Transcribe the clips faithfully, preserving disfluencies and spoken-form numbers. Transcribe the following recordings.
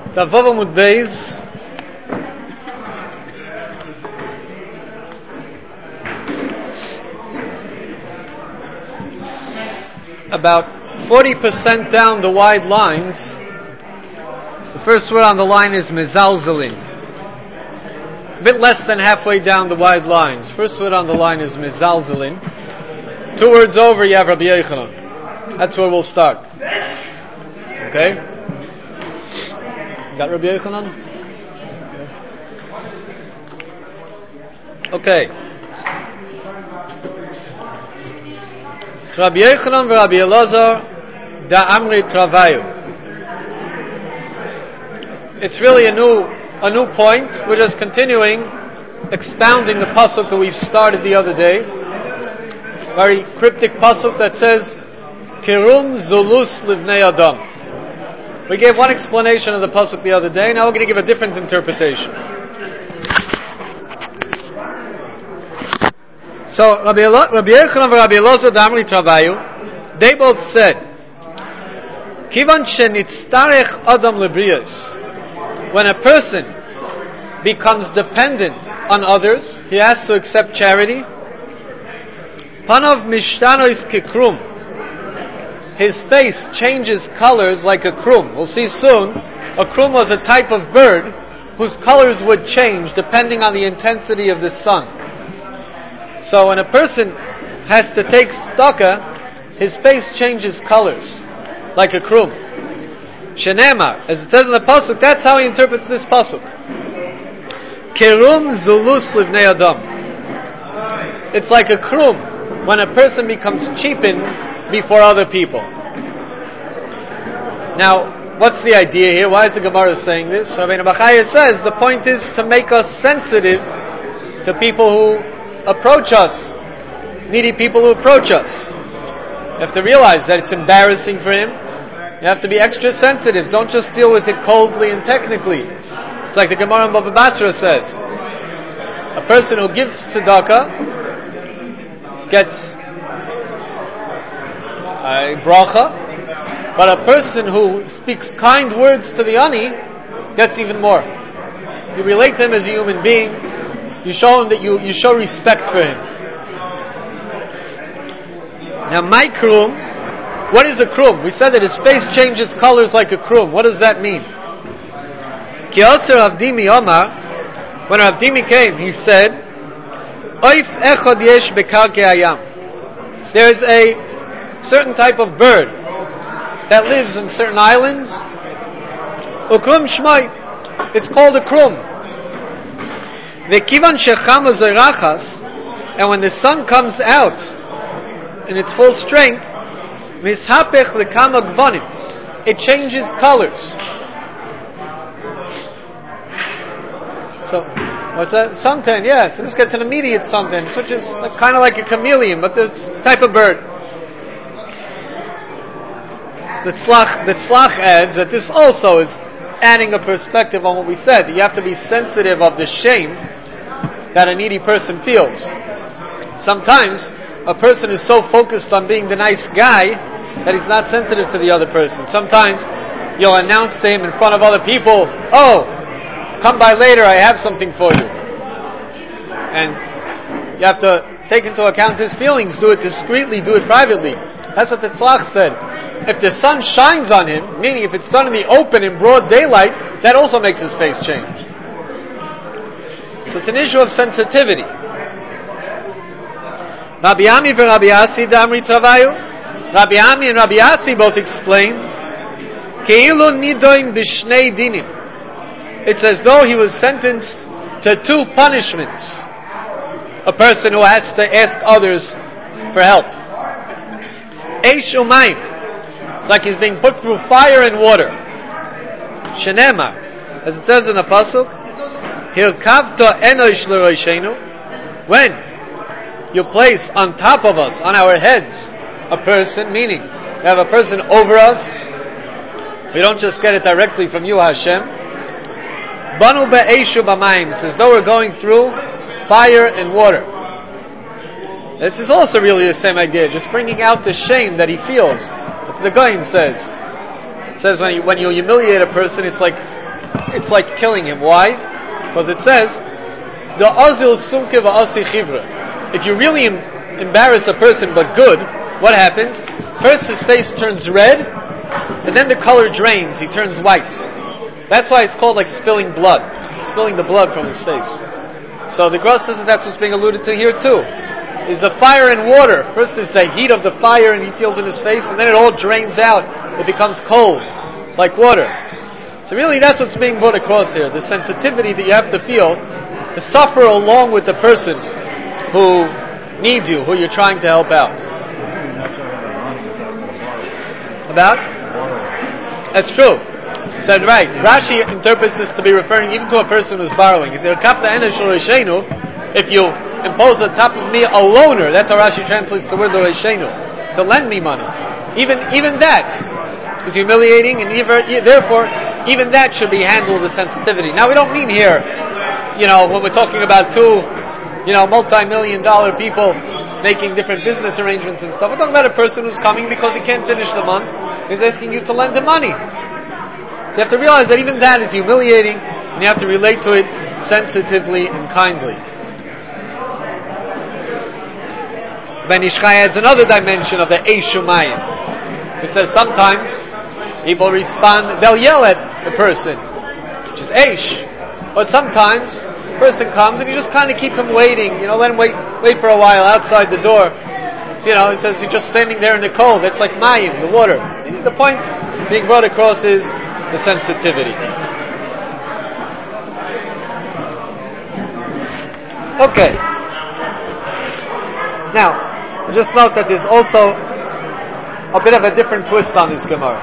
Tavav Amud Beis. About forty percent down the wide lines, the first word on the line is mezalzelin. A bit less than halfway down the wide lines. First word on the line is mezalzelin. Two words over, you have Rabbi Yochanan. That's where we'll start. Okay? Got Rabbi Yochanan? Okay. Rabbi Yochanan and Rabbi Elazar da Amri Travayu. It's really a new a new point. We're just continuing expounding the pasuk that we've started the other day. Very cryptic pasuk that says Kirum Zulus Livnei Adam. We gave one explanation of the pasuk the other day. Now we're going to give a different interpretation. So Rabbi Yochanan and Rabbi Elazar da Amri Travayu, they both said, Kivan shenitztarech Adam lebriyas. When a person becomes dependent on others, he has to accept charity. Panav mishtanois kekrum. His face changes colors like a krum. We'll see soon. A krum was a type of bird whose colors would change depending on the intensity of the sun. So when a person has to take tzedakah, his face changes colors like a krum. Shenema, as it says in the pasuk, that's how he interprets this pasuk. Kerum zulus livnei adam. It's like a krum when a person becomes cheapened before other people. Now, what's the idea here? Why is the Gemara saying this? Rabbeinu Bachaya says the point is to make us sensitive to people who approach us, needy people who approach us. You have to realize that it's embarrassing for him. You have to be extra sensitive. Don't just deal with it coldly and technically. It's like the Gemara in Baba Basra says. A person who gives tzedakah gets a bracha, but a person who speaks kind words to the ani gets even more. You relate to him as a human being. You show him that you, you show respect for him. Now, my krum, what is a krum? We said that his face changes colors like a krum. What does that mean? Ki aser Avdimi Omar, when Avdimi came, he said, Oif echad yesh bekarkei hayam. There's a certain type of bird that lives in certain islands. Ukrum shmai. It's called a krum. Vekivan shechama zerachas, and when the sun comes out in its full strength, mishapech lekama gvanim, it changes colors. So, what's that? Suntan, yes. So this gets an immediate suntan, which is kind of like a chameleon, but this type of bird. The tzlach, the tzlach adds that this also is adding a perspective on what we said. That you have to be sensitive of the shame that a needy person feels. Sometimes a person is so focused on being the nice guy that he's not sensitive to the other person. Sometimes you'll announce to him in front of other people, "Oh, come by later, I have something for you." And you have to take into account his feelings. Do it discreetly, do it privately. That's what the tzlach said. If the sun shines on him, meaning if it's done in the open in broad daylight, that also makes his face change. So it's an issue of sensitivity. Rabbi Ami and Rabbi Asi Damri Travayu. Rabbi Ami and Rabbi Asi both explain, Keilu nidoim b'shnei dinim. It's as though he was sentenced to two punishments. A person who has to ask others for help. Eish umayim. It's like he's being put through fire and water. Shenema, as it says in the pasuk, Hilkavto enosh l'roishenu. When you place on top of us, on our heads, a person, meaning you have a person over us. We don't just get it directly from you, Hashem. Banu be'eshu b'mayim. It's as though we're going through fire and water. This is also really the same idea, just bringing out the shame that he feels. That's what the Goyen says. It says when you, when you humiliate a person, it's like it's like killing him. Why? Because it says, "The azil sumke va'asi chivra." If you really em- embarrass a person but good, what happens? First his face turns red, and then the color drains. He turns white. That's why it's called like spilling blood, spilling the blood from his face. So the Gra says that that's what's being alluded to here too. Is the fire and water. First is the heat of the fire and he feels in his face, and then it all drains out. It becomes cold, like water. So really that's what's being brought across here. The sensitivity that you have to feel to suffer along with the person who needs you, who you're trying to help out. About? That's true. So right, Rashi interprets this to be referring even to a person who's borrowing. He said, if you impose on top of me a loaner, that's how Rashi translates the word l'reishenu, to lend me money. Even even that is humiliating, and even, therefore, even that should be handled with sensitivity. Now, we don't mean here, you know, when we're talking about two, you know, multi-million dollar people making different business arrangements and stuff. We're talking about a person who's coming because he can't finish the month. He's asking you to lend him money. So you have to realize that even that is humiliating, and you have to relate to it sensitively and kindly. Ben Ish Chai has another dimension of the Eish Umayim. It says sometimes people respond, they'll yell at the person, which is Eish. But sometimes the person comes and you just kind of keep him waiting, you know, let him wait wait for a while outside the door. So, you know, it says he's just standing there in the cold. That's like Mayim, the water. The point being brought across is the sensitivity. Okay. Now, just note that there's also a bit of a different twist on this Gemara.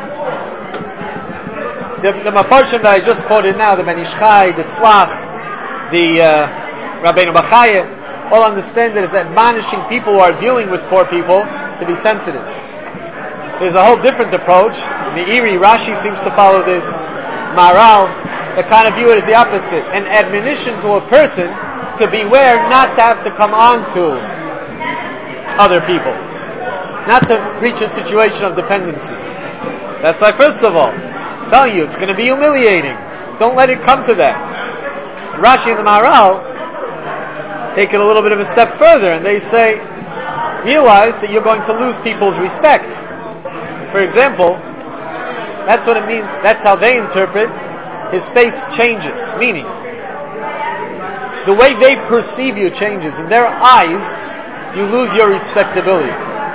The, the Mafarshim that I just quoted now, the Ben Ish Chai, the Tzlach, the uh, Rabbeinu Bachaya, all understand that it's admonishing people who are dealing with poor people to be sensitive. There's a whole different approach. Meiri, Rashi seems to follow this. Maral, that kind of view it as the opposite. An admonition to a person to beware not to have to come on to other people. Not to reach a situation of dependency. That's why, first of all, I'm telling you, it's going to be humiliating. Don't let it come to that. Rashi and the Maral take it a little bit of a step further, and they say, realize that you're going to lose people's respect. For example, that's what it means, that's how they interpret his face changes, meaning the way they perceive you changes. In their eyes, you lose your respectability.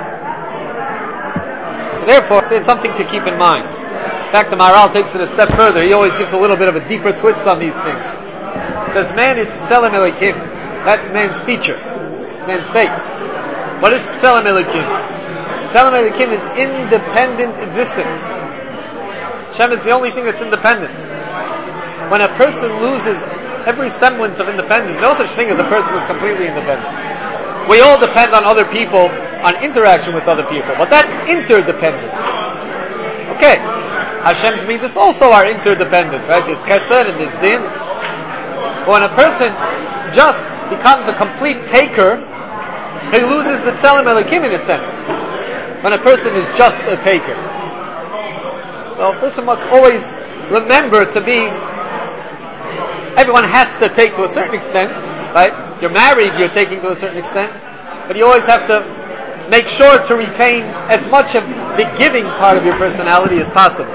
So therefore, it's something to keep in mind. In fact, the Maharal takes it a step further. He always gives a little bit of a deeper twist on these things. He says, man is Tselem Elikim. That's man's feature. It's man's face. What is Tselem Elikim? Tselem Elikim is independent existence. Hashem is the only thing that's independent. When a person loses every semblance of independence, no such thing as a person who's completely independent. We all depend on other people, on interaction with other people, but that's interdependent. Okay, Hashem's mitzvahs also are interdependent, right? There's chesed and there's din. When a person just becomes a complete taker, he loses the tzelem elikim in a sense. When a person is just a taker. So a person must always remember to be, everyone has to take to a certain extent, right? You're married, you're taking to a certain extent, but you always have to make sure to retain as much of the giving part of your personality as possible.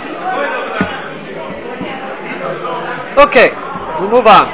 Okay, we'll move on.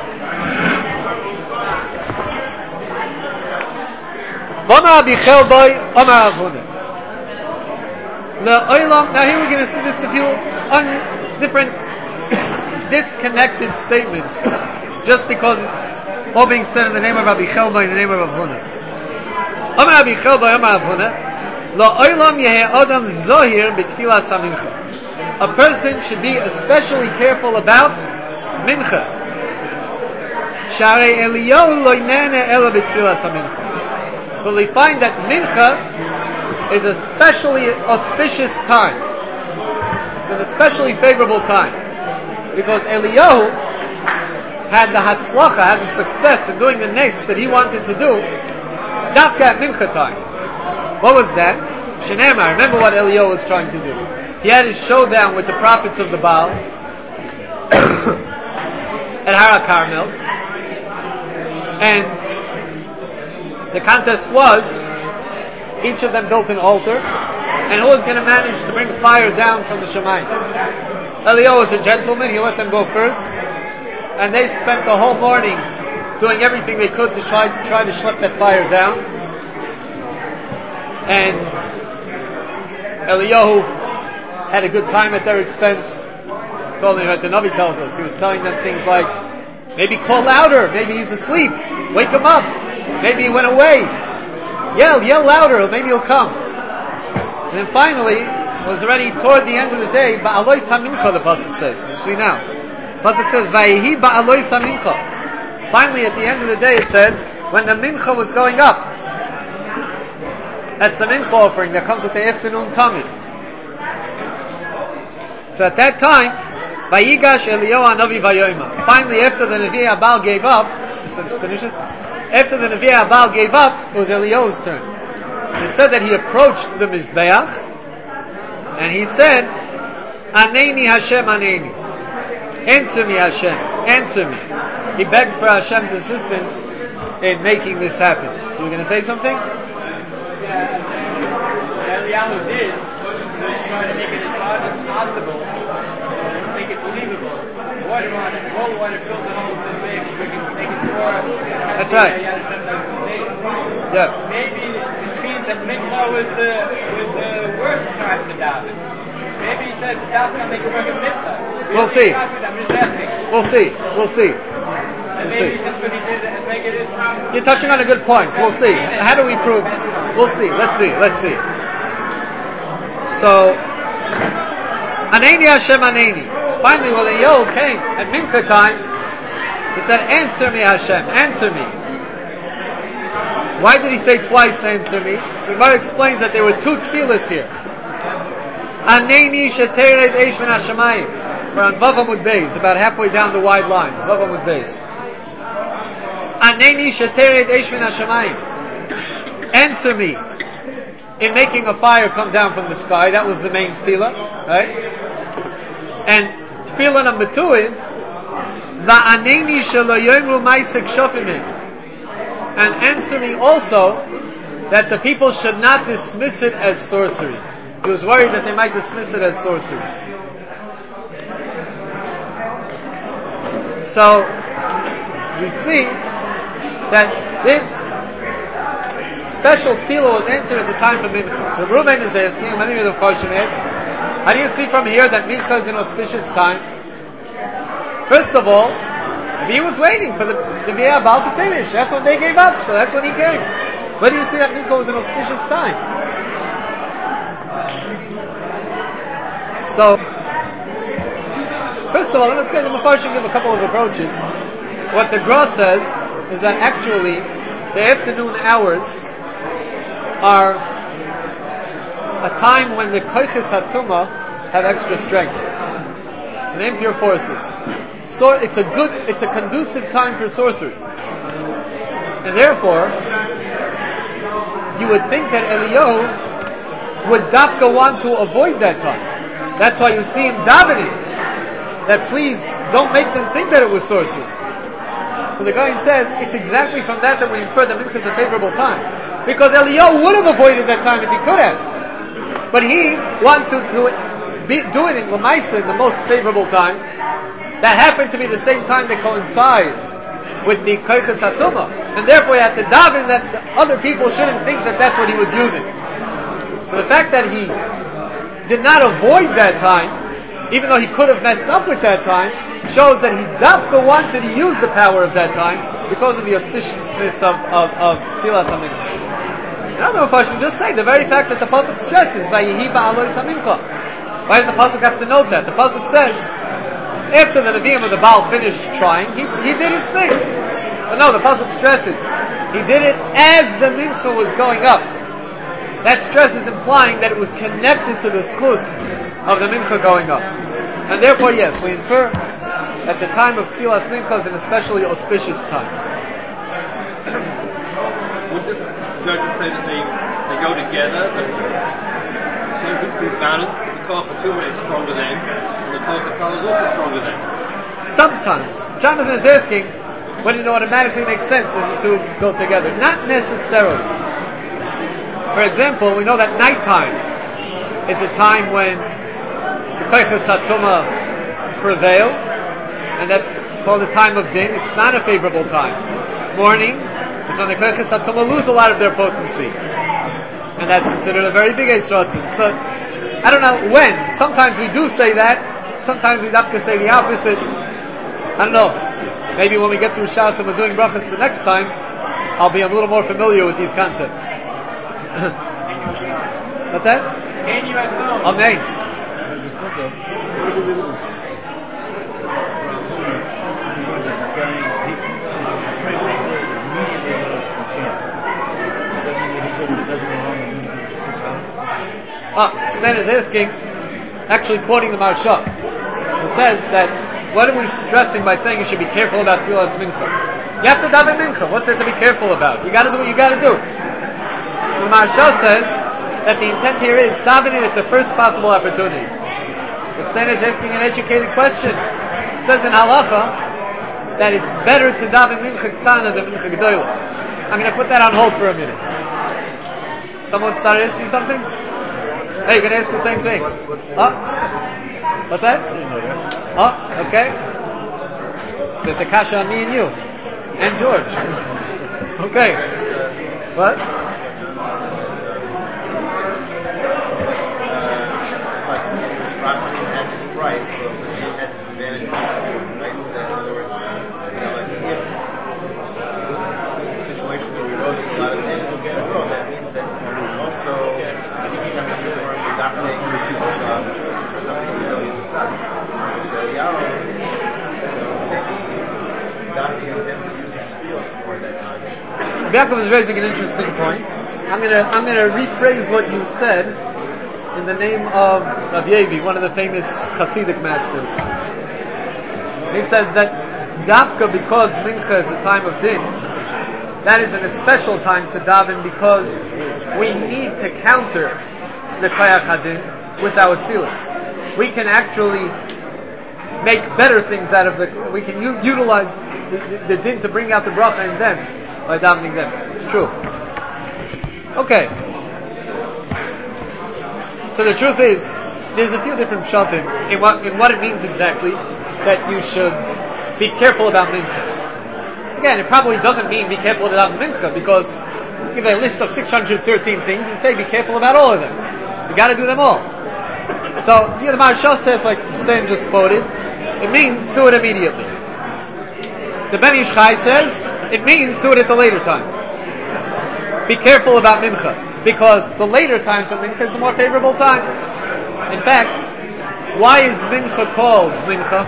Now here we're going to see just a few un- different disconnected statements, just because it's all being said in the name of Rabbi Chelba, in the name of Rav Huna. Amar Rabbi Chelba, Amar Rav Huna, Lo olam yehe adam zohir b'tfilas hamincha. A person should be especially careful about mincha. Sharei Eliyahu lo yinene ela b'tfilas hamincha. So we find that mincha is a especially auspicious time. It's an especially favorable time. Because Eliyahu had the hatzlacha, had the success in doing the nes that he wanted to do, dafka at mincha time. What was that? Shenema, remember what Eliyahu was trying to do. He had his showdown with the prophets of the Baal, at Har Carmel, and the contest was each of them built an altar, and who was going to manage to bring fire down from the Shemayim. Eliyahu was a gentleman; he let them go first, and they spent the whole morning doing everything they could to try, try to schlep that fire down. And Eliyahu had a good time at their expense. Told them what the Navi tells us. He was telling them things like, maybe call louder, maybe he's asleep, wake him up, maybe he went away, yell, yell louder, maybe he'll come. And then finally, it was already toward the end of the day, Ba'alois HaMincha, the Pasuk says. You see now. The Pasuk says, Vayehi Ba'alois HaMincha. Finally, at the end of the day, it says, when the Mincha was going up. That's the Mincha offering that comes with the afternoon tummy. So at that time, Vayigash Eliyahu Hanavi Vayoima. Finally, after the Nevi Abal gave up, just let us finish it. After the Nevi Abal gave up, it was Eliyahu's turn. It said that he approached the Mizbeach, and he said, Aneni Hashem Aneni. Answer me, Hashem. Answer me. He begged for Hashem's assistance in making this happen. You were going to say something? Yeah, Eliyahu did. He was trying to make it as hard as possible, to make it believable. Water on it, cold water filled the hole to make we can make it more. That's right. Yeah. Maybe it means that Mincha was the was the worst time to daven. Maybe he said the daven can make a work of mitzvah. We'll see. We'll see. We'll see. And We'll maybe see. that's what he did and make it. You're touching on a good point. We'll see. How do we prove? We'll see. Let's see. Let's see. So, Aneni Hashem Aneni. Finally, when the Eliyahu came at Mincha time, he said, "Answer me, Hashem. Answer me." Why did he say twice, "Answer me"? So the Gemara explains that there were two tefillas here. Aneni sheteret eish min hashamayim. We're on Vav Amud Beis, about halfway down the wide lines. Vav Amud Beis. Aneni sheteret eish min hashamayim. Answer me in making a fire come down from the sky. That was the main tefillah, right? And tefillah number two is Va'aneni shelo yomru ma'aseh kshofim. And answer me also that the people should not dismiss it as sorcery. He was worried that they might dismiss it as sorcery. So we see that this special tefillah was answered at the time of Mincha. So Reuben is asking, how do you see from here that Mincha is an auspicious time? First of all, he was waiting for the Nevi Abal to finish. That's when they gave up, so that's when he came. Where do you see that Mincha was an auspicious time? So, first of all, let's get the Mefarshim give a couple of approaches. What the Gra says is that actually the afternoon hours are a time when the Koiches HaTumah have extra strength. The impure forces. So it's a good, it's a conducive time for sorcery. And therefore, you would think that Eliyahu would dafka want to avoid that time. That's why you see him davening, that please don't make them think that it was sorcery. So the guy says, it's exactly from that that we infer that Mincha is a favorable time. Because Eliyahu would have avoided that time if he could have. But he wanted to do it, be, do it in Lamaisa, in the most favorable time. That happened to be the same time that coincides with the Koiches HaTumah. And therefore you have to daven that the other people shouldn't think that that's what he was using. So the fact that he did not avoid that time, even though he could have messed up with that time, shows that he dafka wanted to use the power of that time because of the auspiciousness of of, of Tfilas HaMincha. I don't know if I should just say the very fact that the pasuk stresses Vayehi Ba'alois HaMincha. Why does the pasuk have to note that? The pasuk says after the Nevi'im of the Baal finished trying, he he did his thing. But no, the pasuk stresses he did it as the Mincha was going up. That stress is implying that it was connected to the schus of the Mincha going up. And therefore, yes, we infer at the time of Tfilas Mincha is an especially auspicious time. Would it go to say that they, they go together, but two things balance, the Koch Atuma is stronger than, and the Koch Atala is also stronger than. Sometimes. Jonathan is asking when it automatically makes sense that the two go together. Not necessarily. For example, we know that nighttime is a time when the Kochas Hatuma prevail, and that's called the time of din. It's not a favorable time. Morning is when the Kochas Hatuma lose a lot of their potency, and that's considered a very big Eis Ratzin. So, I don't know when. Sometimes we do say that. Sometimes we have to say the opposite. I don't know. Maybe when we get through Shas and we're doing brachas the next time, I'll be a little more familiar with these concepts. What's that? Can you at home? Amen. Ah, Stan is asking, actually quoting the Maharsha. It says that, what are we stressing by saying you should be careful about Tfilas Mincha? You have to daven Mincha. What's there to be careful about? You got to do what you got to do. The Maharsha says that the intent here is davening at the first possible opportunity. The Stan is asking an educated question. It says in Halacha that it's better to daven Mincha Ktana than Mincha Gdoila. I'm going to put that on hold for a minute. Someone started asking something? Hey, you're going to ask the same thing. Huh? What's that? Oh, okay. There's a kasha on me and you. And George. Okay. What? Price, so it has advantage, right? So that in other words, you know, like if uh, it's a situation where we know there's a lot of things in the world, that means that also uh, each time we perform the doctrine of something we know is a fact. The Yahweh, doctrine is able to use his skills for that time. Yaakov is raising an interesting point. I'm gonna I'm gonna rephrase what you said in the name of Rav Yevi, one of the famous Hasidic masters. He says that Dafka, because Mincha is the time of din, that is in a special time to daven because we need to counter the Koyach HaDin with our tefillas. We can actually make better things out of the, we can u- utilize the, the, the din to bring out the bracha in them by davening them. It's true. Okay. So the truth is, there's a few different pshatim in what in what it means exactly that you should be careful about mincha. Again, it probably doesn't mean be careful about mincha because you give a list of six hundred thirteen things and say be careful about all of them. You got to do them all. So here the Maharsha says, like Stan just quoted, it means do it immediately. The Ben Ish Chai says it means do it at the later time. Be careful about mincha. Because the later time for Mincha is the more favorable time. In fact, why is Mincha called Mincha?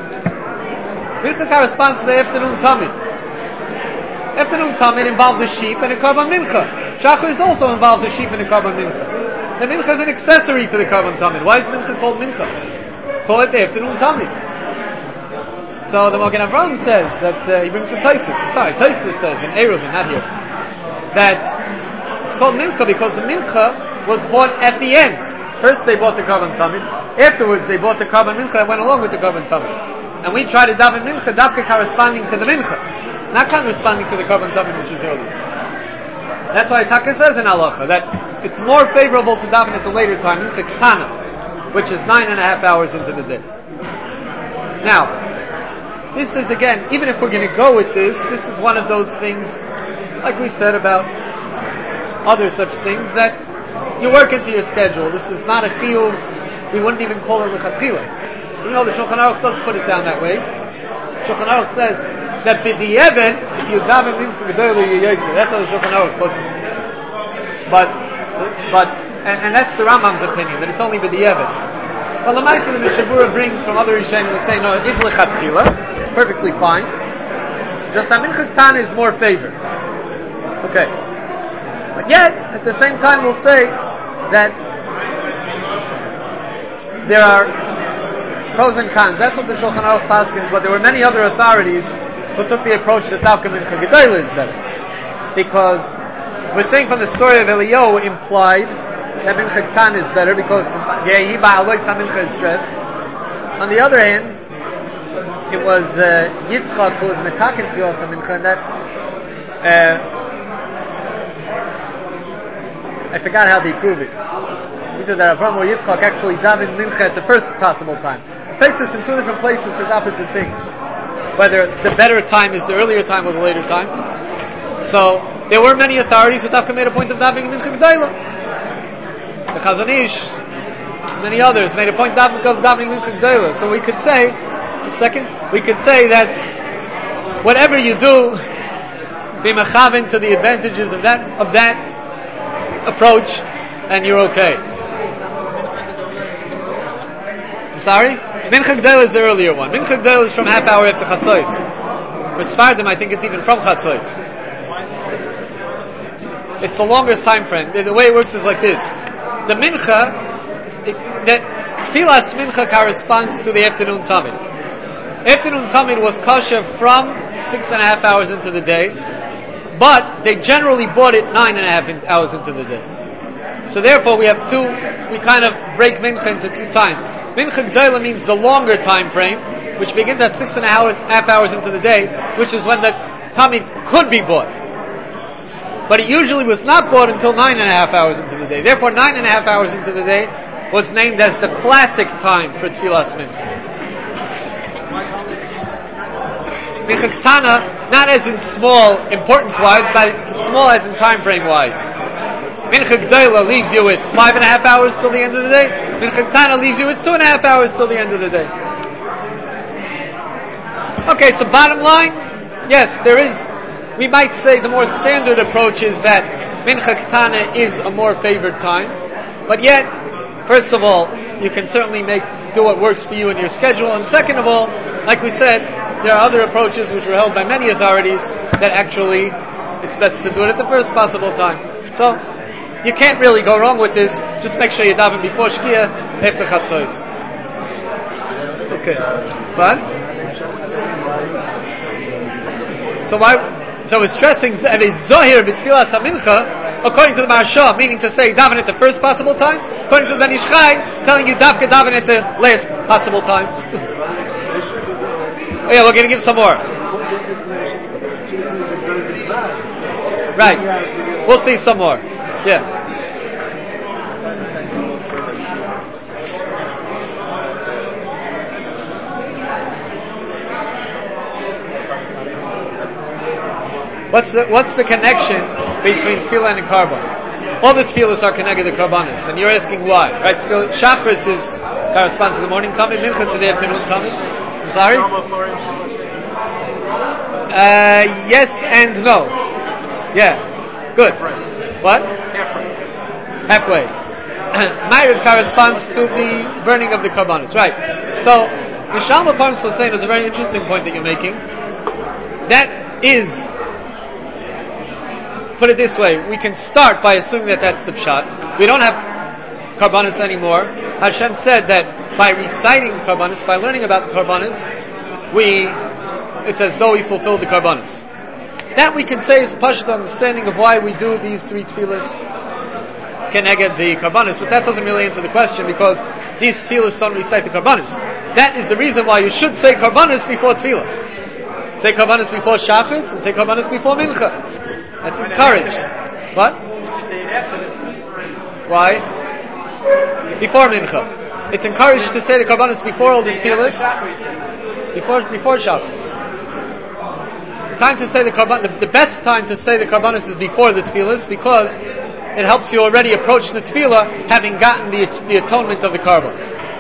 Mincha corresponds to the afternoon Tamid. Afternoon Tamid involves a sheep and a Karban Mincha. Shachar is also involves a sheep and a Karban Mincha. The Mincha is an accessory to the Karban Tamid. Why is Mincha called Mincha? Call it the afternoon Tamid. So the Magen Avraham says that uh, he brings some Taisus. I'm sorry, Taisus says in Eruvin, not here, that called mincha because the mincha was bought at the end. First they bought the Karban Tamid. Afterwards they bought the Karban mincha that went along with the Karban Tamid. And we try to daven mincha, dafka corresponding to the mincha, not corresponding to the Karban Tamid which is earlier. That's why Taka says in halacha that it's more favorable to daven at the later time, mincha ktana, which is nine and a half hours into the day. Now, this is again, even if we're going to go with this, this is one of those things, like we said about other such things that you work into your schedule. This is not a chiyuv. We wouldn't even call it lechatchila. You know, the Shulchan Aruch does put it down that way. Shulchan Aruch says that b'di'evet, if you daven mincha gedolah you yotze. That's how the Shulchan Aruch puts it. But, but, and, and that's the Rambam's opinion that it's only b'di'evet. Well, the Ma'aseh the Mishabura brings from other Rishonim who say no, it is lechatchila, perfectly fine. Just that mincha ktana is more favored. Okay. But yet, at the same time, we'll say that there are pros and cons. That's what the Shulchan Aruch paskins, but there were many other authorities who took the approach that Dafka Mincha Gedolah is better. Because we're saying from the story of Eliyahu implied that Mincha Ktan is better because Yehi Ba'alois HaMincha is stressed. On the other hand, it was uh, Yitzchak who was Metakin Tfilas HaMincha, and that uh, I forgot how they prove it. Either that Avram or Yitzchak actually davened Mincha at the first possible time. Places in two different places says opposite things. Whether the better time is the earlier time or the later time. So there were many authorities who Dafka made a point of davening Mincha G'dayla. The Chazon Ish, many others made a point of davening Mincha G'dayla. So we could say, just a second, we could say that whatever you do, be mechaven to the advantages of that of that approach, and you're okay. I'm sorry? Mincha G'dayla is the earlier one. Mincha G'dayla is from half hour after Chatzos. For Sfardim, I think it's even from Chatzos. It's the longest time frame. The way it works is like this. The Mincha, it, that Tfilas Mincha corresponds to the afternoon Tamid. Afternoon Tamid was kosher from six and a half hours into the day, but they generally bought it nine and a half hours into the day. So therefore we have two, we kind of break Mincha into two times. Mincha G'dayla means the longer time frame, which begins at six and a half hours into the day, which is when the Tamid could be bought. But it usually was not bought until nine and a half hours into the day. Therefore nine and a half hours into the day was named as the classic time for Tfilas Mincha. Mincha Ktana, not as in small importance-wise, but small as in time frame-wise. Mincha G'dayla leaves you with five and a half hours till the end of the day. Mincha Ktana leaves you with two and a half hours till the end of the day. Okay, so bottom line, yes, there is, we might say the more standard approach is that Mincha Ktana is a more favored time, but yet, first of all, you can certainly make do what works for you in your schedule, and second of all, like we said, there are other approaches which were held by many authorities that actually it's best to do it at the first possible time. So, you can't really go wrong with this. Just make sure you daven before Shkia, after Chatzos. Okay. What? So why? So it's stressing that is Zohir b'Tfilas HaMincha, according to the Maharsha, meaning to say daven at the first possible time. According to the Ben Ish Chai, telling you davka daven at the last possible time. Oh yeah, we're going to give some more. Right. We'll see some more. Yeah. What's the what's the connection between tefillah and carbon? All the tefillahs are connected to carbonis, and you're asking why, right? Shachris is corresponds to the morning tamid, mincha to the afternoon tamid. I'm sorry. Uh, yes and no. Yeah. Good. What? Halfway. Ma'ariv corresponds to the burning of the carbonis. Right. So, the Shalom Parnas Hossein is a very interesting point that you're making. That is, put it this way, we can start by assuming that that's the pshat. We don't have carbonis anymore. Hashem said that by reciting carbonis, by learning about the carbonis, we, it's as though we fulfilled the carbonis. That we can say is a pashut understanding of why we do these three tefillahs keneged the karbanis, but that doesn't really answer the question because these tefillahs don't recite the karbanis. That is the reason why you should say karbanis before tefillah. Say karbanis before shachris and say karbanis before mincha. That's encouraged. What? Why? Before mincha. It's encouraged to say the karbanis before all the tefillahs. Before before shachris. Time to say the karban, the, the best time to say the karbanis is before the tefillahs because it helps you already approach the tefillah having gotten the the atonement of the karban.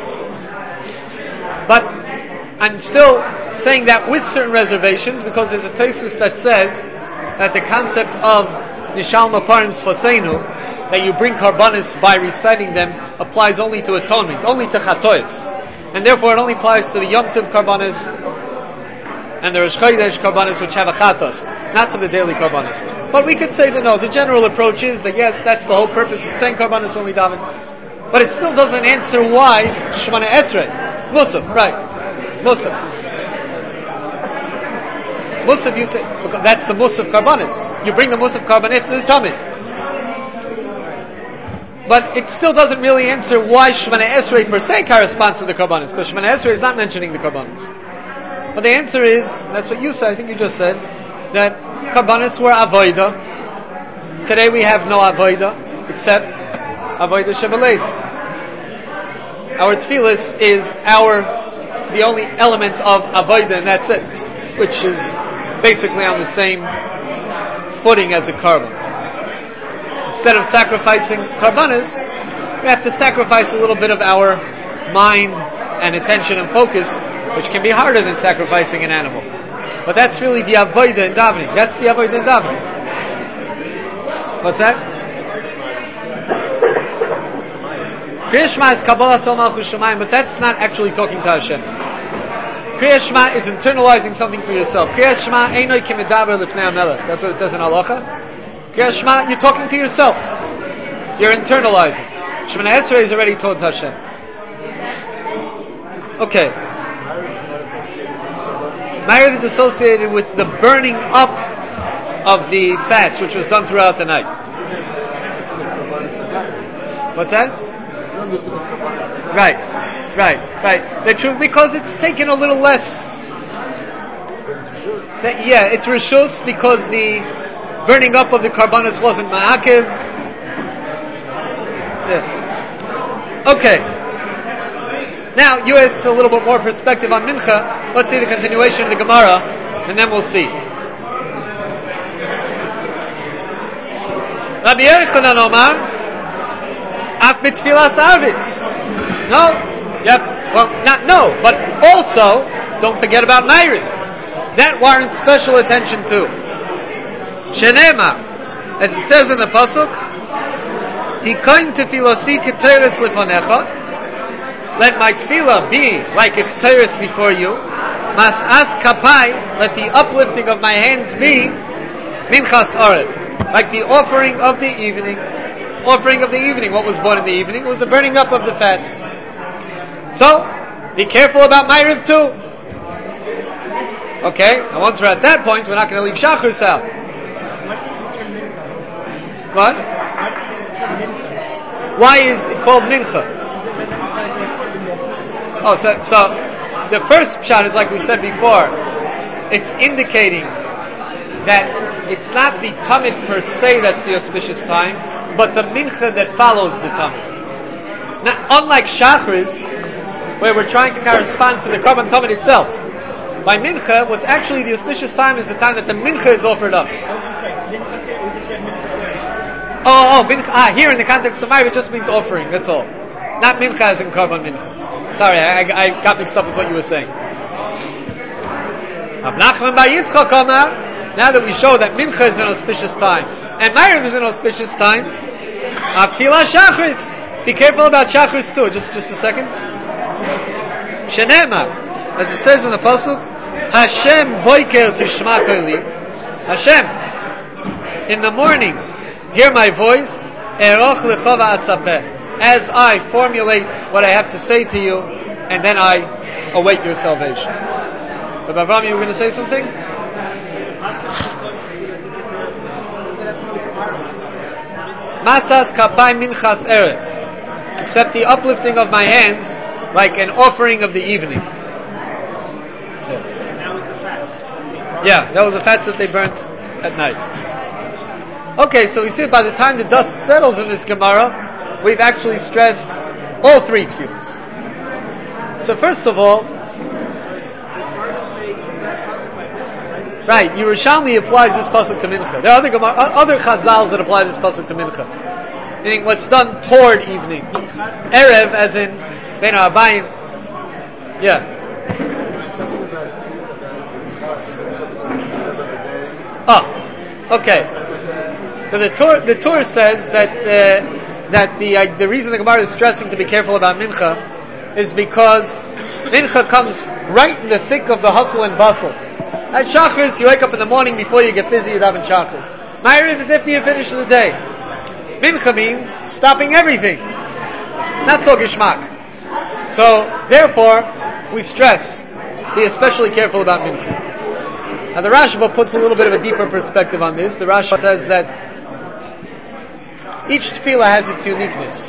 But I'm still saying that with certain reservations because there's a thesis that says that the concept of Nishalma Parim Sfoseinu, that you bring karbanis by reciting them, applies only to atonement, only to chatois, and therefore it only applies to the Yom Tov karbanis and the Rosh Chodesh karbanis which have a chatos, not to the daily karbanis. But we could say that no, the general approach is that yes, that's the whole purpose of saying karbanis when we daven. But it still doesn't answer why Shemana Esrei, Musaf, right? Musaf. Musaf, you say, that's the Musaf karbanis. You bring the Musaf karban after the Tamid. But it still doesn't really answer why Shemana Esrei per se corresponds to the Karbanis, because Shemana Esrei is not mentioning the Karbanis. But the answer is, that's what you said, I think you just said, that Karbanis were Avoida. Today we have no Avoida, except Avoida Shebelev. Our Tfilis is our, the only element of Avoida, and that's it, which is basically on the same footing as a Karban. Instead of sacrificing Karbanis, we have to sacrifice a little bit of our mind and attention and focus, which can be harder than sacrificing an animal. But that's really the avodah in davening. That's the avodah in davening. What's that? Kriya Shema is Kabbalah Tzol Malchus Shamayim, but that's not actually talking to Hashem. Kriya Shema is internalizing something for yourself. Kriya Shema einoi kimedaber lifnei hamelech. That's what it says in Halacha. Kriya Shema, you're talking to yourself. You're internalizing. Shemana Esrei is already towards Hashem. Okay. Ma'ariv is associated with the burning up of the fats, which was done throughout the night. What's that? Right, right, right. The truth, because it's taken a little less. The, yeah, it's rishus because the burning up of the karbanos wasn't ma'akiv. Yeah. Okay. Now, you asked a little bit more perspective on Mincha. Let's see the continuation of the Gemara, and then we'll see. Rabbi Yochanan Omar, af b'tfilas arvis. No? Yep. Well, not no, but also, don't forget about Ma'ariv. That warrants special attention too. Shenema, as it says in the pasuk, Tikoin tefilosi k'teres liponecha. Let my tefillah be like a k'teres before you. Mas'as kapai, let the uplifting of my hands be minchas arev, like the offering of the evening. Offering of the evening. What was born in the evening? It was the burning up of the fats. So, be careful about Ma'ariv too. Okay, and once we're at that point, we're not going to leave Shachris out. What? Why is it called Mincha? Oh, so, so the first shot is like we said before. It's indicating that it's not the Tamid per se that's the auspicious time, but the Mincha that follows the Tamid. Now, unlike Shachris, where we're trying to correspond to the Karban Tamid itself, by Mincha, what's actually the auspicious time is the time that the Mincha is offered up. Oh, oh, Mincha, ah, here in the context of Ma'ariv, it just means offering, that's all. Not Mincha as in Karban Mincha. Sorry, I, I got mixed up with what you were saying. Rav Nachman bar Yitzchak Amar, now that we show that Mincha is an auspicious time, and Ma'ariv is an auspicious time, Avtila Shachris. Be careful about Shachris too, just, just a second. Shenema, as it says in the pasuk, Hashem boiker tishma koli. Hashem, in the morning, hear my voice, eroch lechova atzapeh, as I formulate what I have to say to you, and then I await your salvation. But Avram, you were going to say something? Masas kapai minchas erev, except the uplifting of my hands, like an offering of the evening. Yeah, that was the fats that they burnt at night. Okay, so we see by the time the dust settles in this Gemara, we've actually stressed all three tefillos. So first of all, right, Yerushalmi applies this pasuk to Mincha. There are other Gemara, other Chazals that apply this pasuk to Mincha, meaning what's done toward evening. Erev, as in Ben Arbaim. Yeah. Oh, okay. So the Torah, the Torah says that uh, that the uh, the reason the Gemara is stressing to be careful about Mincha is because Mincha comes right in the thick of the hustle and bustle. At Shachris, you wake up in the morning before you get busy, you daven Shachris. Ma'ariv is after you finish the day. Mincha means stopping everything. Not so gishmak. So therefore, we stress, be especially careful about Mincha. Now the Rashba puts a little bit of a deeper perspective on this. The Rashba says that each tefillah has its uniqueness.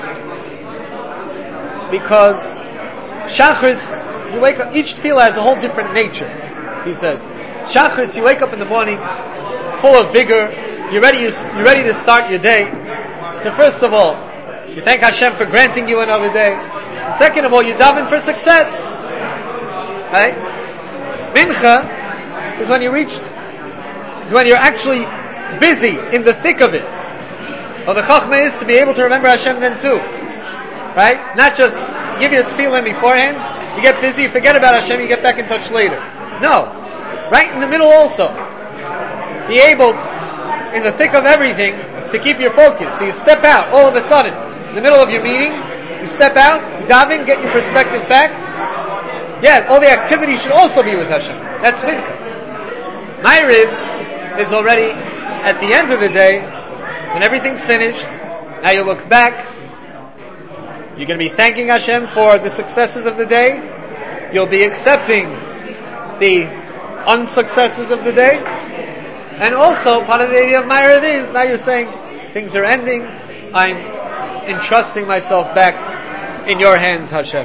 Because Shachris, you wake up, each tefillah has a whole different nature, he says. Shachris, you wake up in the morning, full of vigor, you're ready, you're ready to start your day. So first of all, you thank Hashem for granting you another day. And second of all, you daven for success. Right? Mincha is when you reached, is when you're actually busy in the thick of it. Well, the chachma is to be able to remember Hashem then too. Right? Not just give your tefillin beforehand, you get busy, you forget about Hashem, you get back in touch later. No. Right in the middle also. Be able, in the thick of everything, to keep your focus. So you step out all of a sudden, in the middle of your meeting, you step out, you daven, get your perspective back. Yeah, all the activity should also be with Hashem. That's mincha. Ma'ariv is already at the end of the day, when everything's finished. Now you look back. You're going to be thanking Hashem for the successes of the day. You'll be accepting the unsuccesses of the day. And also, part of the idea of Ma'ariv is, now you're saying, things are ending, I'm entrusting myself back in your hands, Hashem.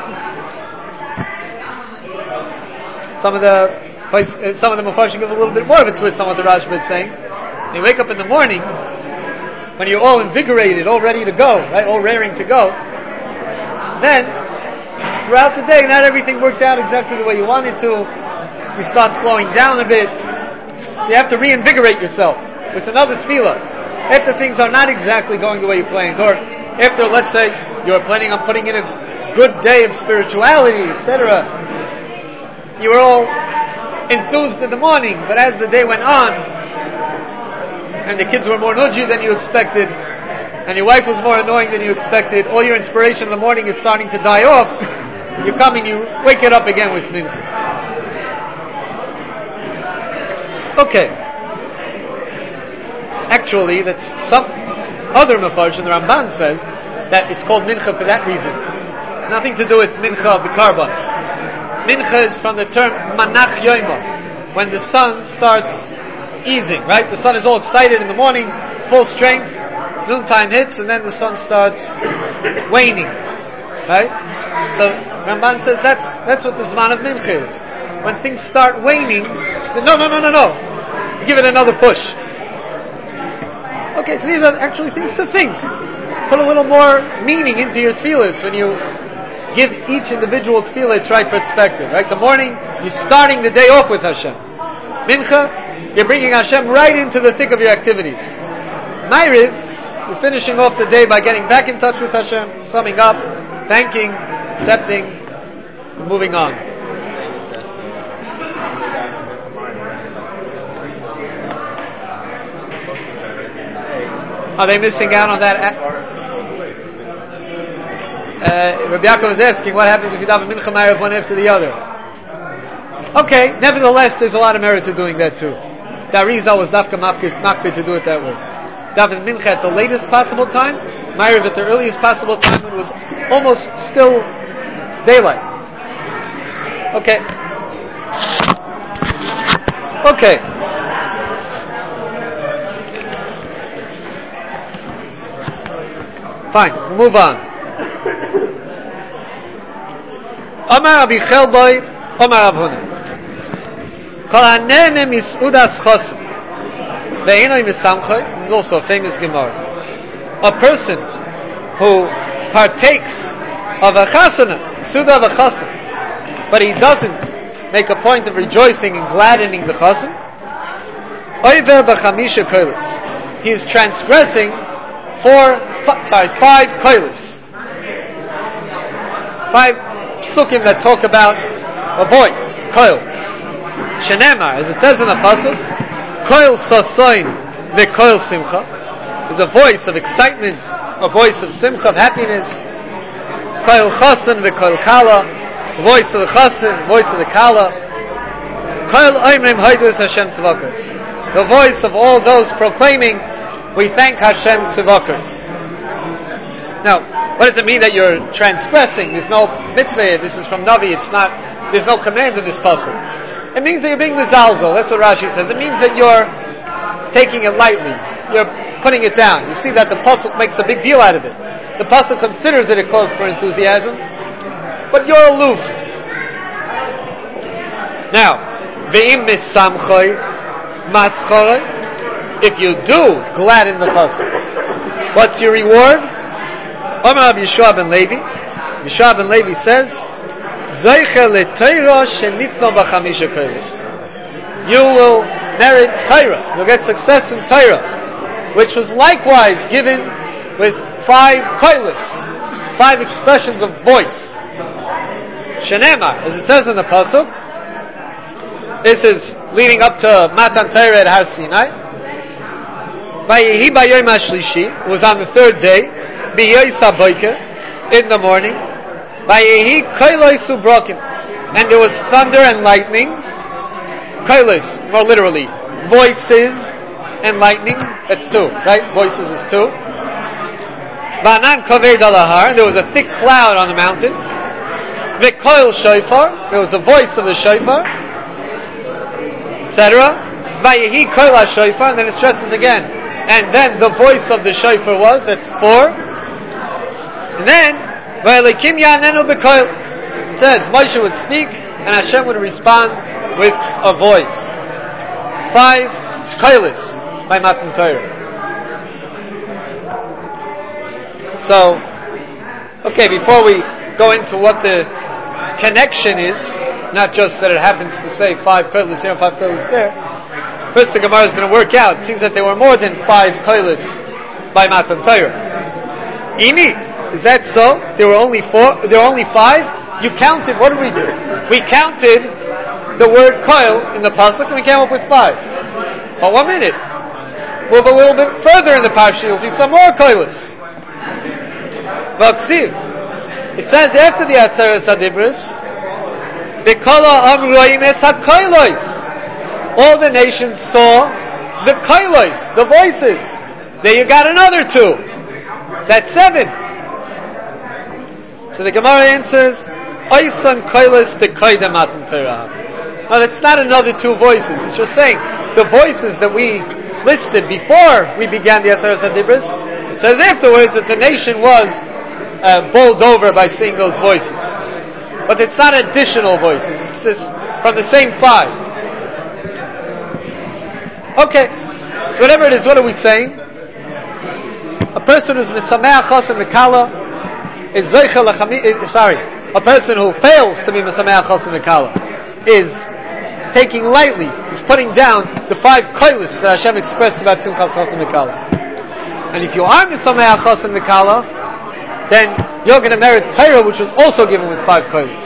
Some of the some of the Mepharshim give a little bit more of a twist on what the Rashba is saying. When you wake up in the morning, when you're all invigorated, all ready to go, right, all raring to go, then, throughout the day, not everything worked out exactly the way you wanted to. You start slowing down a bit. So you have to reinvigorate yourself with another tefillah. After things are not exactly going the way you planned, or after, let's say, you're planning on putting in a good day of spirituality, et cetera. You were all enthused in the morning, but as the day went on, and the kids were more nudgy than you expected, and your wife was more annoying than you expected, all your inspiration in the morning is starting to die off, you come and you wake it up again with mincha. Okay. Actually, that's some other Mefarshim, the Ramban says, that it's called mincha for that reason. Nothing to do with mincha of the carbon. Mincha is from the term manach yoima, when the sun starts easing, right? The sun is all excited in the morning, full strength, noontime hits, and then the sun starts waning, right? So Ramban says that's that's what the Zman of Mincha is. When things start waning, say, no, no, no, no, no, give it another push. Okay, so these are actually things to think. Put a little more meaning into your tefillahs when you give each individual tefillah its right perspective, right? The morning, you're starting the day off with Hashem. Mincha, you're bringing Hashem right into the thick of your activities. Ma'ariv, you're finishing off the day by getting back in touch with Hashem, summing up, thanking, accepting, and moving on. Are they missing out on that? Uh, Rabbi Yaakov is asking, what happens if you daven mincha ma'ariv one after the other? Okay, nevertheless, there's a lot of merit to doing that too. The Arizal was dafka makbid to do it that way. Daven mincha at the latest possible time, ma'ariv at the earliest possible time when it was almost still daylight. Okay. Okay. Fine, we'll move on. Omar Rabbi Chelboy, Omar Rav Huna. Kol hanene mis'udas chosim ve'enoi misamchoi. This is also a famous Gemara. A person who partakes of a chasana, suda of a chasana, but he doesn't make a point of rejoicing and gladdening the chasan, oiver b'chamisha koilos. He is transgressing four, sorry, five koilos. Five psukim that talk about a voice, koil. Shenemar, as it says in the pasuk, koil sasoin ve'koil simcha, is a voice of excitement, a voice of simcha, of happiness. Koil chasen ve'koil kala, the voice of the chasen, the voice of the kala. Koil oimrim hoidus Hashem tzvakos, the voice of all those proclaiming, we thank Hashem tzvakos. Now, what does it mean that you're transgressing? There's no mitzvah. This is from Navi. It's not. There's no command in this pasuk. It means that you're being mezalzel. That's what Rashi says. It means that you're taking it lightly. You're putting it down. You see that the pasuk makes a big deal out of it. The pasuk considers it a cause for enthusiasm, but you're aloof. Now, ve'im misamchoy maschoroi. If you do gladden the chassid, what's your reward? Omar Rabbi Yeshua ben Levi. Yeshua ben Levi says, Zeicha leTorah shenitno b'chamisha kolos. You will merit Torah. You'll get success in Torah, which was likewise given with five kolos, five expressions of voice. Shenema, as it says in the pasuk. This is leading up to Matan Torah at Har Sinai. Vayehi b'yom hashlishi, it was on the third day, b'yois haboker, in the morning. Vayehi kolos ubrokim, and there was thunder and lightning. Kolos, more literally, voices and lightning. That's two, right? Voices is two. V'anan kaved al har, there was a thick cloud on the mountain. V'koil shofar, there was a voice of the shofar, et cetera. Vayehi koil ha-shofar, and then it stresses again. And then the voice of the shofar was, that's four. And then, V'elikim ya'anenu b'koil. It says, Moshe would speak, and Hashem would respond with a voice. Five, koilis, by Matan Torah. So, okay, before we go into what the connection is, not just that it happens to say five koilis here and five koilis there, first, the Gemara is going to work out. It seems that there were more than five koilis by Matan Torah. Ini, is that so? There were only four. There were only five. You counted. What did we do? We counted the word koil in the pasuk, and we came up with five. But one minute, move a little bit further in the parsha, you'll see some more koilis. V'aksiv. It says after the Atzeres Hadibros, "V'kala amroim es hakoilos." All the nations saw the koilos, the voices. There you got another two. That's seven. So the Gemara answers, Oisan koilos de koidem Matan Torah. No, that's not another two voices. It's just saying the voices that we listed before we began the Atzeres Hadibros. It says afterwards that the nation was uh, bowled over by seeing those voices. But it's not additional voices. It's just from the same five. Okay, so whatever it is, what are we saying? A person who's misameach chasam v'kala is zeicha lachami. Sorry, a person who fails to be misameach chasam v'kala is taking lightly. He's putting down the five koilis that Hashem expressed about simchas chasam v'kala. And if you are misameach chasam v'kala, then you're going to merit Torah, which was also given with five koilis.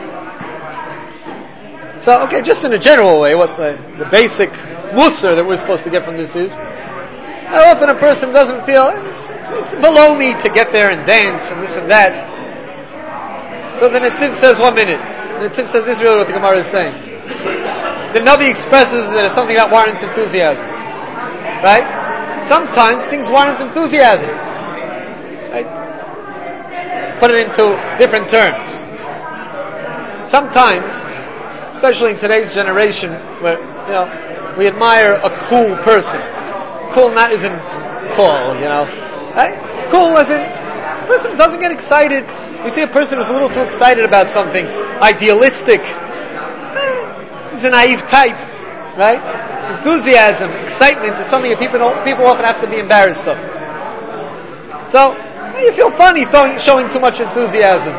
So, okay, just in a general way, what the, the basic musar that we're supposed to get from this is, how often a person doesn't feel it's, it's, it's below me to get there and dance and this and that. So the Netziv says one minute. The Netziv says this is really what the Gemara is saying. The Navi expresses that it's something that warrants enthusiasm, right? Sometimes things warrant enthusiasm, right? Put it into different terms. Sometimes, especially in today's generation, where you know. We admire a cool person. Cool not isn't cool, you know. Right? Cool isn't. A person doesn't get excited. You see a person who's a little too excited about something, idealistic. Eh, he's a naive type, right? Enthusiasm, excitement is something that people don't, people often have to be embarrassed of. So you feel funny throwing, showing too much enthusiasm.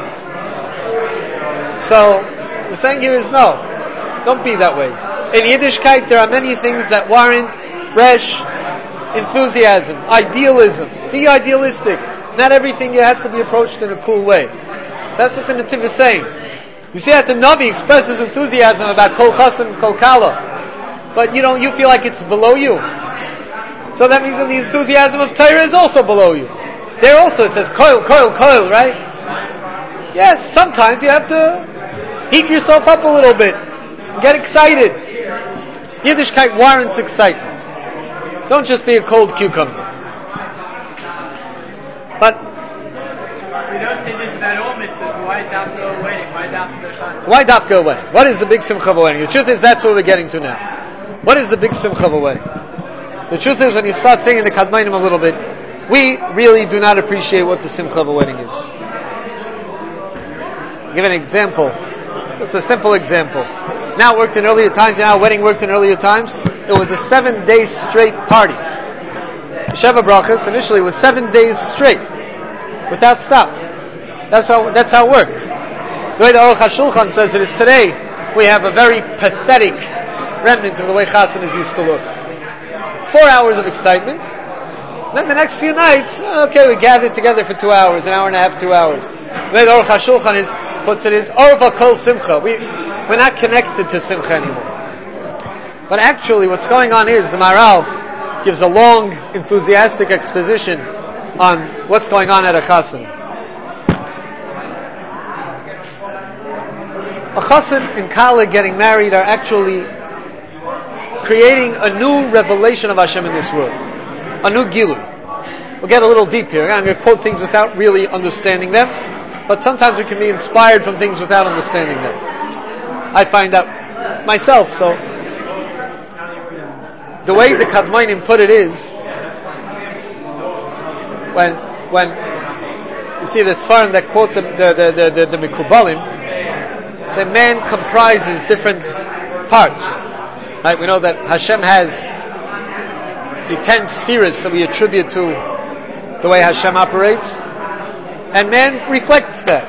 So what we're saying here is no, don't be that way. In Yiddishkeit, there are many things that warrant fresh enthusiasm, idealism. Be idealistic. Not everything has to be approached in a cool way. So that's what the Netziv is saying. You see that the Navi expresses enthusiasm about Kol Chasam, Kol Kala, but you don't. You feel like it's below you. So that means that the enthusiasm of Torah is also below you. There also it says Koil, Koil, Koil, right? Yes, sometimes you have to heat yourself up a little bit, get excited. Yiddishkeit warrants excitement. Don't just be a cold cucumber. But we don't say this about all mitzvahs. Why dafka wedding? Why dafka? Why dafka wedding? What is the big simcha of a wedding? The truth is that's what we're getting to now. What is the big simcha of a wedding? The truth is, when you start singing the Kadmainim a little bit, we really do not appreciate what the Simcha of a wedding is. I'll give an example. Just a simple example. Now it worked in earlier times, now a wedding worked in earlier times. It was a seven day straight party. Sheva Brachas initially was seven days straight, without stop. That's how that's how it worked. The way the Aruch HaShulchan says it is today, we have a very pathetic remnant of the way Chasanas used to look. Four hours of excitement. Then the next few nights, okay, we gathered together for two hours, an hour and a half, two hours. The way the Aruch HaShulchan is, puts it is, Orva Kol Simcha. We, we're not connected to Simcha anymore. But actually what's going on is, the Maharal gives a long, enthusiastic exposition on what's going on at a Chassan. A Chassan and Kala getting married are actually creating a new revelation of Hashem in this world. A new Gilu. We'll get a little deep here. I'm going to quote things without really understanding them, but sometimes we can be inspired from things without understanding them. I find out myself, so the way the Kadmainim put it is, when when you see the Sfarim that quote the the the the, the Mikubalim, say man comprises different parts. Right? We know that Hashem has the ten spheres that we attribute to the way Hashem operates, and man reflects that.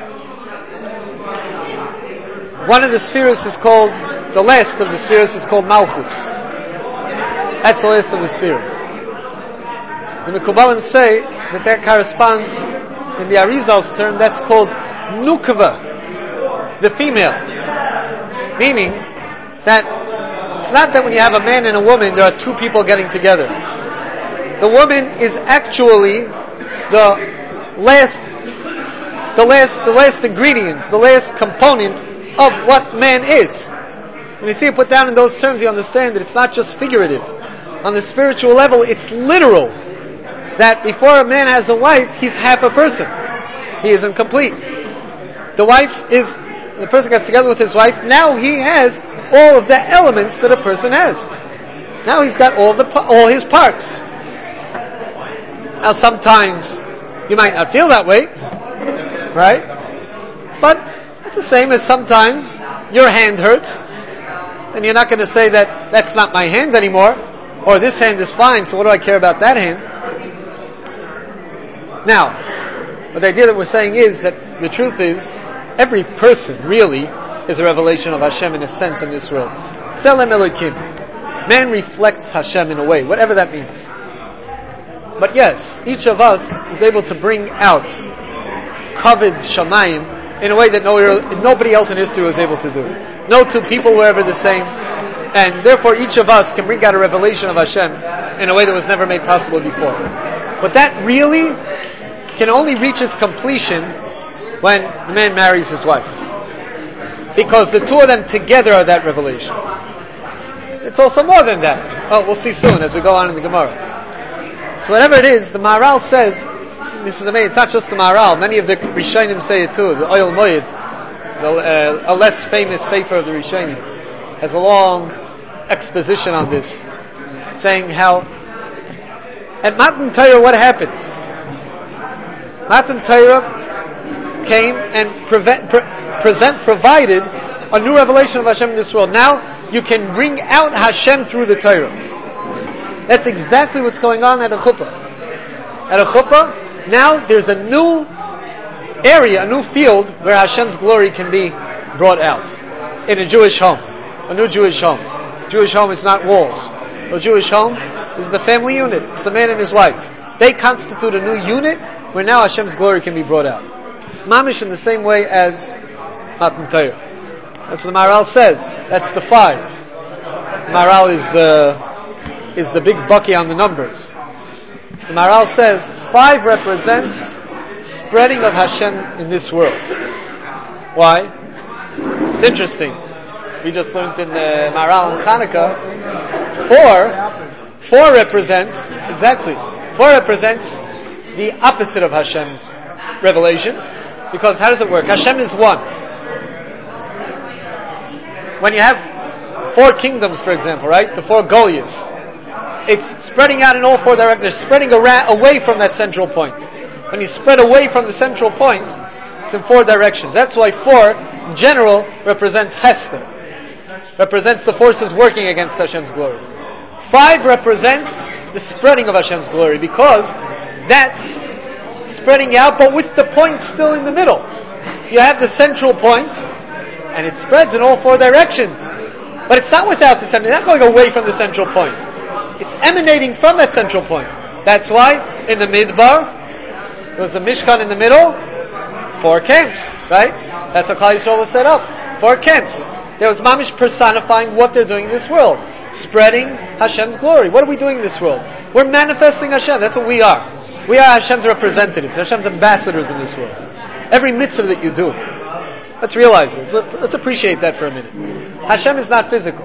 One of the spheres is called, the last of the spheres is called Malchus. That's the last of the spheres. The Mekubalim say that that corresponds, in the Arizal's term, that's called Nukva, the female. Meaning that it's not that when you have a man and a woman, there are two people getting together. The woman is actually the last, the last, the last ingredient, the last component of what man is. When you see it put down in those terms, you understand that it's not just figurative. On the spiritual level, it's literal. That before a man has a wife, he's half a person. He isn't complete. The wife is, the person gets together with his wife, now he has all of the elements that a person has. Now he's got all the all his parts. Now sometimes you might not feel that way, right? But it's the same as sometimes your hand hurts, and you're not going to say that that's not my hand anymore, or this hand is fine, so what do I care about that hand? Now, the idea that we're saying is that the truth is, every person really is a revelation of Hashem in a sense in this world. Selem Elokim. Man reflects Hashem in a way, whatever that means. But yes, each of us is able to bring out Kavod Shamayim in a way that no, nobody else in history was able to do. No two people were ever the same, and therefore each of us can bring out a revelation of Hashem in a way that was never made possible before. But that really can only reach its completion when the man marries his wife. Because the two of them together are that revelation. It's also more than that. Well, we'll see soon as we go on in the Gemara. So whatever it is, the Maharal says, this is amazing, it's not just the Maharal, many of the Rishonim say it too. The Oyel Moed, the, uh, a less famous sefer of the Rishonim, has a long exposition on this, saying how at Matan Torah what happened? Matan Torah came and prevent, pre- present, provided a new revelation of Hashem in this world. Now you can bring out Hashem through the Torah. That's exactly what's going on at a chuppah. At a chuppah, now there's a new area, a new field where Hashem's glory can be brought out. In a Jewish home. A new Jewish home. Jewish home is not walls. A Jewish home is the family unit. It's the man and his wife. They constitute a new unit where now Hashem's glory can be brought out. Mamish in the same way as Matan Torah. That's what the Maharal says. That's the five. The Maharal is the is the big bucky on the numbers. The Maharal says five represents spreading of Hashem in this world. Why? It's interesting. We just learned in the Maharal and Chanukah. Four, four represents exactly. Four represents the opposite of Hashem's revelation. Because how does it work? Hashem is one. When you have four kingdoms, for example, right? The four Goliaths. it's spreading out in all four directions. They're spreading around, away from that central point. When you spread away from the central point, it's in four directions. That's why four, in general, represents Hester. Represents the forces working against Hashem's glory. Five represents the spreading of Hashem's glory, because that's spreading out, but with the point still in the middle. You have the central point, and it spreads in all four directions. But it's not without the center. It's not going away from the central point. It's emanating from that central point. That's why in the Midbar, there was the Mishkan in the middle, four camps, right? That's how Klal Yisrael was set up. Four camps. There was Mamish personifying what they're doing in this world. Spreading Hashem's glory. What are we doing in this world? We're manifesting Hashem. That's what we are. We are Hashem's representatives, Hashem's ambassadors in this world. Every mitzvah that you do. Let's realize this. Let's appreciate that for a minute. Hashem is not physical.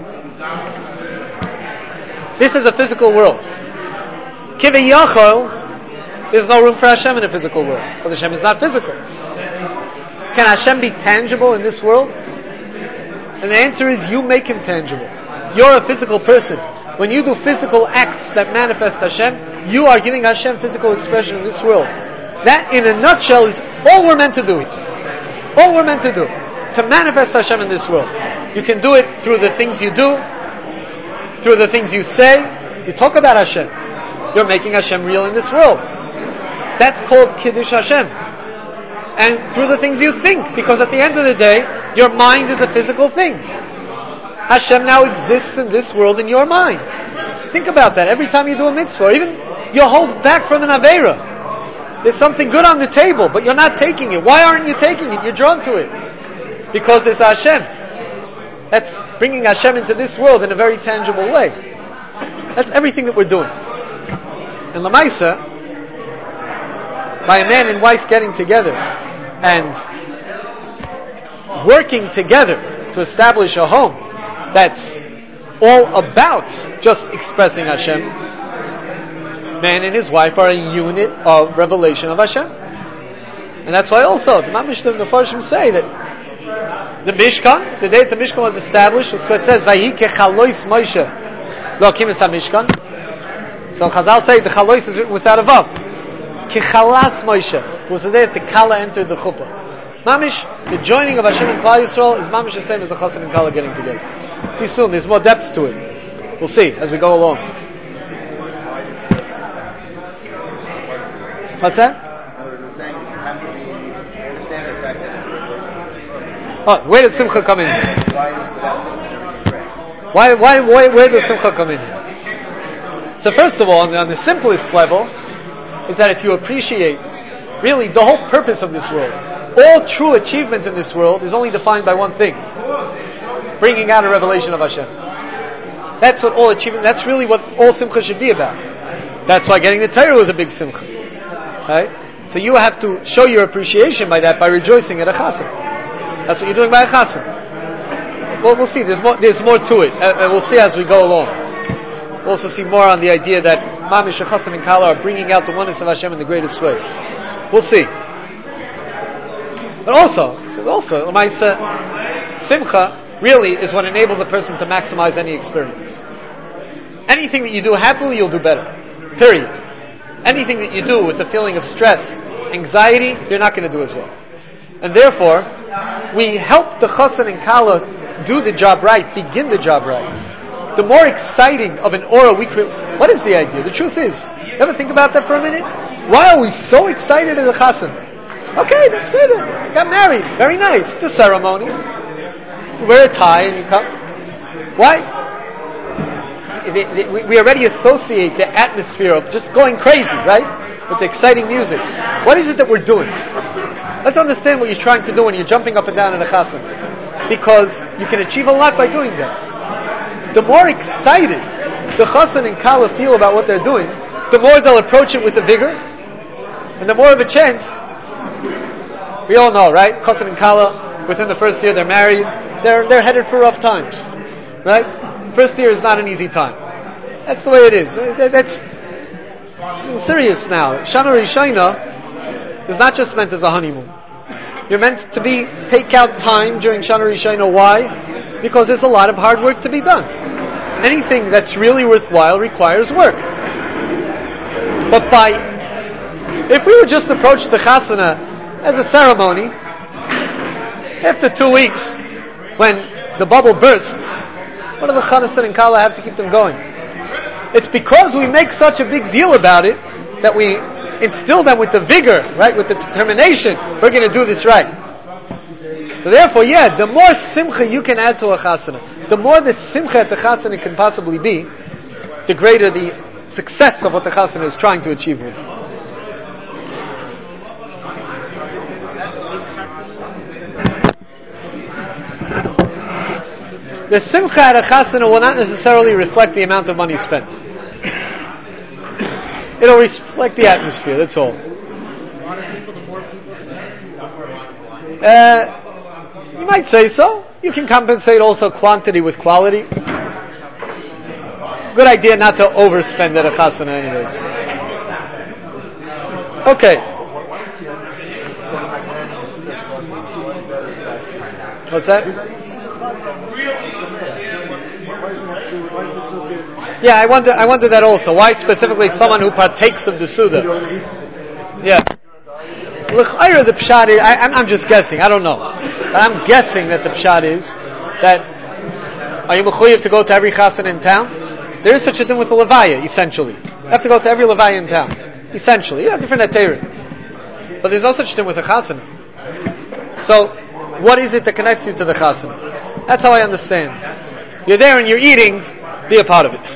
This is a physical world. Kiviyachol, there's no room for Hashem in a physical world, because Hashem is not physical. Can Hashem be tangible in this world? And the answer is, you make Him tangible. You're a physical person. When you do physical acts that manifest Hashem, you are giving Hashem physical expression in this world. That, in a nutshell, is all we're meant to do. All we're meant to do. To manifest Hashem in this world. You can do it through the things you do, through the things you say. You talk about Hashem. You're making Hashem real in this world. That's called Kiddush Hashem. And through the things you think, because at the end of the day, your mind is a physical thing. Hashem now exists in this world in your mind. Think about that. Every time you do a mitzvah, even you hold back from an Aveira. There's something good on the table, but you're not taking it. Why aren't you taking it? You're drawn to it. Because there's Hashem. That's bringing Hashem into this world in a very tangible way. That's everything that we're doing. And Lamaisa, by a man and wife getting together and working together to establish a home that's all about just expressing Hashem, man and his wife are a unit of revelation of Hashem. And that's why also the Mamish the Mefarshim say that the Mishkan, the day that the Mishkan was established, it says Vayi kechalois Moshe lo kimis ha-Mishkan. So Chazal say the chalois is written without a vav. Kichalas Moshe was the day that the Kala entered the Chuppah. Mamish, the joining of Hashem and Klal Yisrael is Mamish the same as the Chassan and Kala getting together. See soon, there's more depth to it. We'll see as we go along. What's that? Oh, where does Simcha come in? Why, why, why, where does Simcha come in? So first of all, on the, on the simplest level, is that if you appreciate really the whole purpose of this world, all true achievement in this world is only defined by one thing: bringing out a revelation of Hashem. That's what all achievement, that's really what all simcha should be about. That's why getting the Torah was a big simcha. Right? So you have to show your appreciation by that, by rejoicing at a chassan. That's what you're doing by a chassan. Well, we'll see, there's more, there's more to it, and we'll see as we go along. We'll also see more on the idea that Mamish, Chassan, and Kala are bringing out the oneness of Hashem in the greatest way. We'll see. But also, so also, Lamaisa, Simcha really is what enables a person to maximize any experience. Anything that you do happily, you'll do better. Period. Anything that you do with a feeling of stress, anxiety, you're not going to do as well. And therefore, we help the Chassan and Kala do the job right, begin the job right. The more exciting of an aura we create. What is the idea? The truth is, you ever think about that for a minute? Why are we so excited as a chassan? Okay, that's it. Got married. Very nice. It's a ceremony. You wear a tie and you come. Why? We already associate the atmosphere of just going crazy, right? With the exciting music. What is it that we're doing? Let's understand what you're trying to do when you're jumping up and down in a chassan. Because you can achieve a lot by doing that. The more excited the Chassan and Kala feel about what they're doing, the more they'll approach it with a vigor, and the more of a chance. We all know, right? Chassan and Kala, within the first year they're married, they're they're headed for rough times, right? First year is not an easy time. That's the way it is. That's I'm serious now. Shana Rishayna is not just meant as a honeymoon. You're meant to be take out time during Shana Rishayna. Why? Because there's a lot of hard work to be done. anything that's really worthwhile requires work. But by, if we would just approach the chasana as a ceremony, after two weeks, when the bubble bursts, what do the chanasan and kala have to keep them going? It's because we make such a big deal about it that we instill them with the vigor, right, with the determination, we're going to do this right. So therefore, yeah, the more simcha you can add to a chasana, the more the simcha at the chasana can possibly be, the greater the success of what the chasana is trying to achieve with. The simcha at a chasana will not necessarily reflect the amount of money spent. It'll reflect the atmosphere, that's all. Uh, you might say so. You can compensate also quantity with quality. Good idea not to overspend at a chasana anyways. Okay. What's that? Yeah, I wonder. I wonder that also. Why specifically someone who partakes of the Suda? Yeah. L'chayra, the pshat is. I, I'm, I'm just guessing. I don't know. But I'm guessing that the pshat is that are you mechuyev to go to every chasana in town? There is such a thing with the levaya, essentially. You have to go to every levaya in town, essentially. Yeah, different atayrim. But there's no such thing with a chasana. So, what is it that connects you to the chasana? That's how I understand. You're there and you're eating. Be a part of it.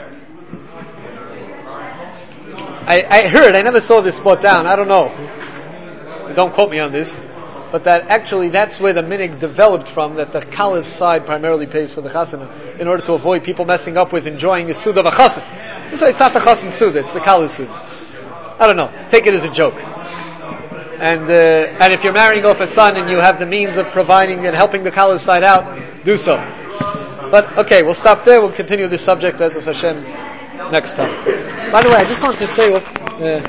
I, I heard, I never saw this brought down, I don't know. Don't quote me on this. But that actually that's where the minig developed from, that the kala's side primarily pays for the chasana in order to avoid people messing up with enjoying the suda of a chasan. So it's not the chasan suda, it's the kala's suda. I don't know. Take it as a joke. And uh, and if you're marrying off a son and you have the means of providing and helping the kala's side out, do so. But okay, we'll stop there. We'll continue this subject as Hashem next time. By the way, I just wanted to say what. Uh,